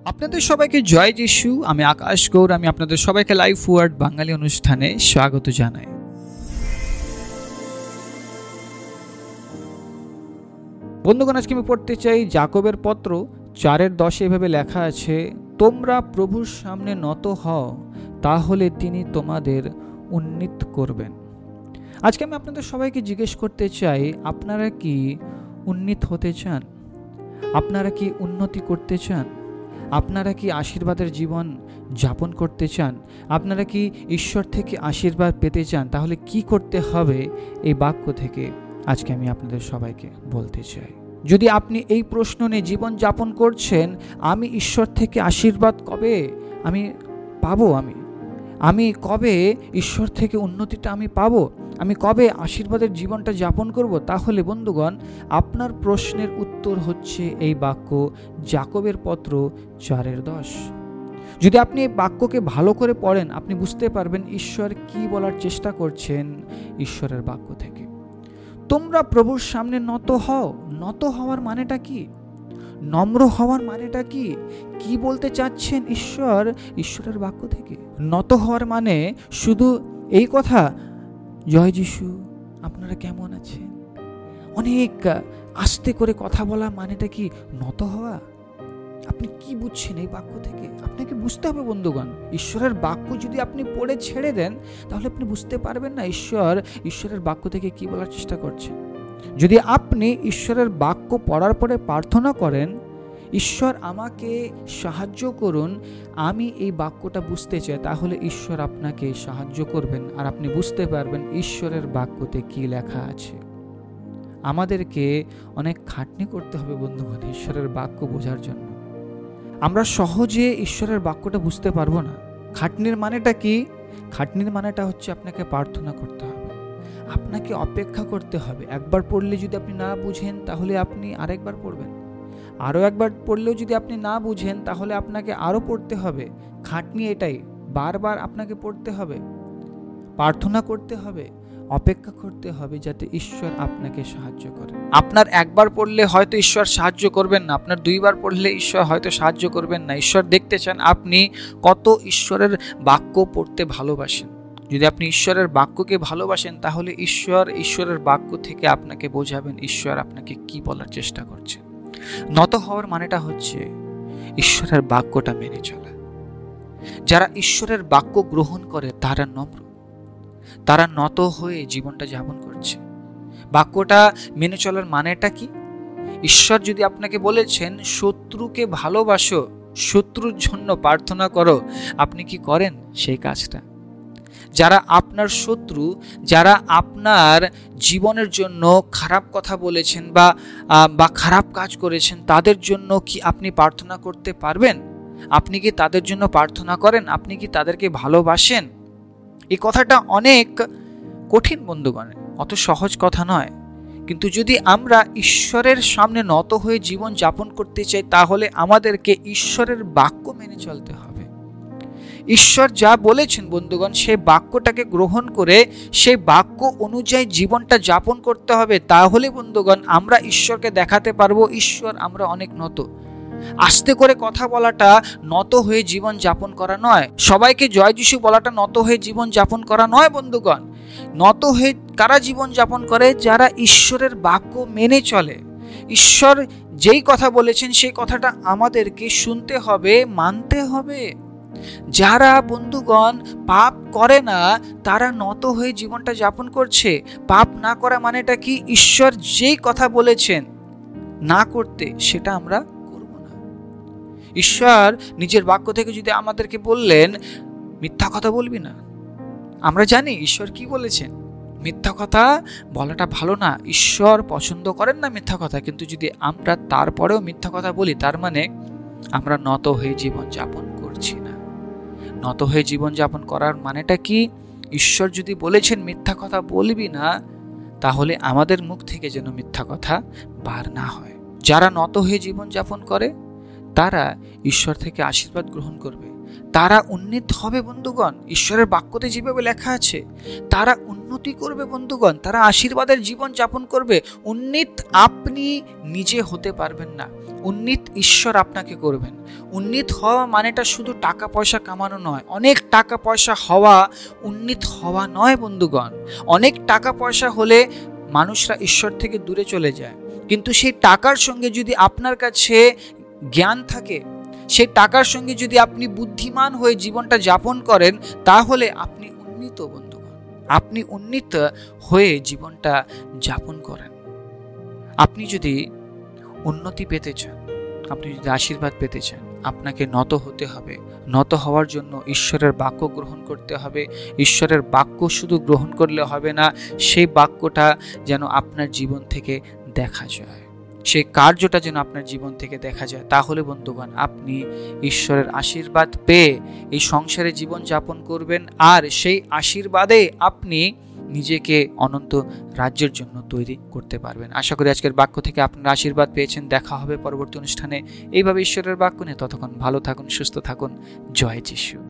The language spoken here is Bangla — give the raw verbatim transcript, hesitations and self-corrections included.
আপনাদের সবাইকে জয় যিশু। আমি আকাশ গৌর। আমি আপনাদের সবাইকে লাইফ ওয়ার্ড বাঙালি অনুষ্ঠানে স্বাগত জানাই। বন্ধুগণ, আজকে আমি পড়তে চাই যাকবের পত্র চারের দশে। এভাবে লেখা আছে, তোমরা প্রভুর সামনে নত হও, তাহলে তিনি তোমাদের উন্নীত করবেন। আজকে আমি আপনাদের সবাইকে জিজ্ঞেস করতে চাই, আপনারা কি উন্নীত হতে চান? আপনারা কি উন্নতি করতে চান? আপনারা কি আশীর্বাদের জীবন যাপন করতে চান? আপনারা কি ঈশ্বর থেকে আশীর্বাদ পেতে চান? তাহলে কি করতে হবে এই বাক্য থেকে আজকে আমি আপনাদের সবাইকে বলতে চাই। যদি আপনি এই প্রশ্ন নিয়ে জীবন যাপন করছেন, আমি ঈশ্বর থেকে আশীর্বাদ কবে আমি পাবো, আমি আমি কবে ঈশ্বর থেকে উন্নতিটা আমি পাবো, আমি কবে আশীর্বাদের জীবনটা যাপন করব, তাহলে বন্ধুগণ আপনার প্রশ্নের উত্তর হচ্ছে এই বাক্য যাকবের পত্র চারের দশ। যদি আপনি এই বাক্যকে ভালো করে পড়েন, আপনি বুঝতে পারবেন ঈশ্বর কি বলার চেষ্টা করছেন ঈশ্বরের বাক্য থেকে। তোমরা প্রভুর সামনে নত হও। নত হওয়ার মানেটা কি? নম্র হওয়ার মানেটা কি? কি বলতে চাচ্ছেন ঈশ্বর ঈশ্বরের বাক্য থেকে? নত হওয়ার মানে শুধু এই কথা, জয় যিশু, আপনারা কেমন আছেন, অনেক আস্তে করে কথা বলা মানেটা কি নত হওয়া? আপনি কি বুঝছেন এই বাক্য থেকে? আপনাকে বুঝতে হবে বন্ধুগণ। ঈশ্বরের বাক্য যদি আপনি পড়ে ছেড়ে দেন, তাহলে আপনি বুঝতে পারবেন না ঈশ্বর ঈশ্বরের বাক্য থেকে কি বলার চেষ্টা করছেন। যদি আপনি ঈশ্বরের বাক্য পড়ার পরে প্রার্থনা করেন, ঈশ্বর আমাকে সাহায্য করুন, আমি এই বাক্যটা বুঝতে চাই, তাহলে ঈশ্বর আপনাকে সাহায্য করবেন আর আপনি বুঝতে পারবেন ঈশ্বরের বাক্যতে কি লেখা আছে। আমাদেরকে অনেক খাটনি করতে হবে বন্ধুগণ ঈশ্বরের বাক্য বোঝার জন্য। আমরা সহজে ঈশ্বরের বাক্যটা বুঝতে পারবো না। খাটনির মানেটা কি? খাটনির মানেটা হচ্ছে আপনাকে প্রার্থনা করতে হবে, আপনাকে অপেক্ষা করতে হবে। একবার পড়লে যদি আপনি না বুঝেন, তাহলে আপনি আরেকবার পড়বেন। আরও একবার পড়লেও যদি আপনি না বুঝেন, তাহলে আপনাকে আরও পড়তে হবে। খাটনি এটাই, বারবার আপনাকে পড়তে হবে, প্রার্থনা করতে হবে, অপেক্ষা করতে হবে যাতে ঈশ্বর আপনাকে সাহায্য করে। আপনার একবার পড়লে হয়তো ঈশ্বর সাহায্য করবেন না, আপনার দুইবার পড়লে ঈশ্বর হয়তো সাহায্য করবেন না। ঈশ্বর দেখতে চান আপনি কত ঈশ্বরের বাক্য পড়তে ভালোবাসেন। যদি আপনি ঈশ্বরের বাক্যকে ভালোবাসেন, তাহলে ঈশ্বর ঈশ্বরের বাক্য থেকে আপনাকে বোঝাবেন ঈশ্বর আপনাকে কি বলার চেষ্টা করছে। নত হওয়ার মানেটা হচ্ছে ঈশ্বরের বাক্যটা মেনে চলা। যারা ঈশ্বরের বাক্য গ্রহণ করে তারা নম্র, তারা নত হয়ে জীবনটা যাপন করছে। বাক্যটা মেনে চলার মানেটা কি? ঈশ্বর যদি আপনাকে বলেছেন শত্রুকে ভালোবাসো, শত্রুর জন্য প্রার্থনা করো, আপনি কি করেন সেই কাজটা? যারা আপনার শত্রু, যারা আপনার জীবনের জন্য খারাপ কথা বলেছেন বা বা খারাপ কাজ করেছেন, তাদের জন্য কি আপনি প্রার্থনা করতে পারবেন? আপনি কি তাদের জন্য প্রার্থনা করেন? আপনি কি তাদেরকে ভালোবাসেন? এই কথাটা অনেক কঠিন বন্ধুগণ, অত সহজ কথা নয়। কিন্তু যদি আমরা ঈশ্বরের সামনে নত হয়ে জীবন যাপন করতে চাই, তাহলে আমাদেরকে ঈশ্বরের বাক্য মেনে চলতে হবে। ঈশ্বর যা বলেছেন বন্ধুগণ, সেই বাক্যটাকে গ্রহণ করে সেই বাক্য অনুযায়ী জীবনটা যাপন করতে হবে। তাহলে বন্ধুগণ আমরা ঈশ্বরকে দেখাতে পারবো ঈশ্বর আমরা অনেক নত। আস্তে করে কথা বলাটা নত হয়ে জীবন যাপন করা নয়। সবাইকে জয় যিশু বলাটা নত হয়ে জীবন যাপন করা নয় বন্ধুগণ। নত হয়ে কারা জীবন যাপন করে? যারা ঈশ্বরের বাক্য মেনে চলে। ঈশ্বর যেই কথা বলেছেন সেই কথাটা আমাদেরকে শুনতে হবে, মানতে হবে। যারা বন্ধুগণ পাপ করে না, তারা নত হয়ে জীবনটা যাপন করছে। পাপ না করা মানেটা কি? ঈশ্বর যেই কথা বলেছেন না করতে, সেটা আমরা করব না। ঈশ্বর নিজের বাক্য থেকে যদি আমাদেরকে বললেন মিথ্যা কথা বলবি না, আমরা জানি ঈশ্বর কি বলেছেন, মিথ্যা কথা বলাটা ভালো না। ঈশ্বর পছন্দ করেন না মিথ্যা কথা। কিন্তু যদি আমরা তারপরেও মিথ্যা কথা বলি, তার মানে আমরা নত হয়ে জীবন যাপন করছি না। নত হয়ে জীবন যাপন করার মানেটা কি? ঈশ্বর যদি বলেছেন মিথ্যা কথা বলবি না, তাহলে আমাদের মুখ থেকে যেন মিথ্যা কথা বার না হয়। যারা নত হয়ে জীবন যাপন করে, তারা ঈশ্বর থেকে আশীর্বাদ গ্রহণ করবে, তারা উন্নীত হবে বন্ধুগণ। ঈশ্বরের বাক্যতে যেভাবে লেখা আছে, তারা উন্নতি করবে বন্ধুগণ, তারা আশীর্বাদের জীবন যাপন করবে। উন্নীত আপনি নিজে হতে পারবেন না, উন্নীত ঈশ্বর আপনাকে করবেন। উন্নীত হওয়া মানেটা শুধু টাকা পয়সা কামানো নয়, অনেক টাকা পয়সা হওয়া উন্নীত হওয়া নয় বন্ধুগণ। অনেক টাকা পয়সা হলে মানুষরা ঈশ্বর থেকে দূরে চলে যায়, কিন্তু সেই টাকার সঙ্গে যদি আপনার কাছে জ্ঞান থাকে, সেই টাকার সঙ্গে যদি আপনি বুদ্ধিমান হয়ে জীবনটা যাপন করেন, তাহলে আপনি উন্নীত বন্ধুগণ। আপনি উন্নীত হয়ে জীবনটা যাপন করেন। আপনি যদি উন্নতি পেতে চান, আপনি যদি আশীর্বাদ পেতে চান, আপনাকে নত হতে হবে। নত হওয়ার জন্য ঈশ্বরের বাক্য গ্রহণ করতে হবে। ঈশ্বরের বাক্য শুধু গ্রহণ করলে হবে না, সেই বাক্যটা যেন আপনার জীবন থেকে দেখা যায়, সেই কার্যটা যেন আপনার জীবন থেকে দেখা যায়। তাহলে বন্ধুগণ, আপনি ঈশ্বরের আশীর্বাদ পেয়ে এই সংসারে জীবন যাপন করবেন, আর সেই আশীর্বাদে আপনি নিজেকে অনন্ত রাজ্যের জন্য তৈরি করতে পারবেন। আশা করি আজকের বাক্য থেকে আপনারা আশীর্বাদ পেয়েছেন। দেখা হবে পরবর্তী অনুষ্ঠানে এইভাবে ঈশ্বরের বাক্য নিয়ে। ততক্ষণ ভালো থাকুন, সুস্থ থাকুন। জয় যিশু।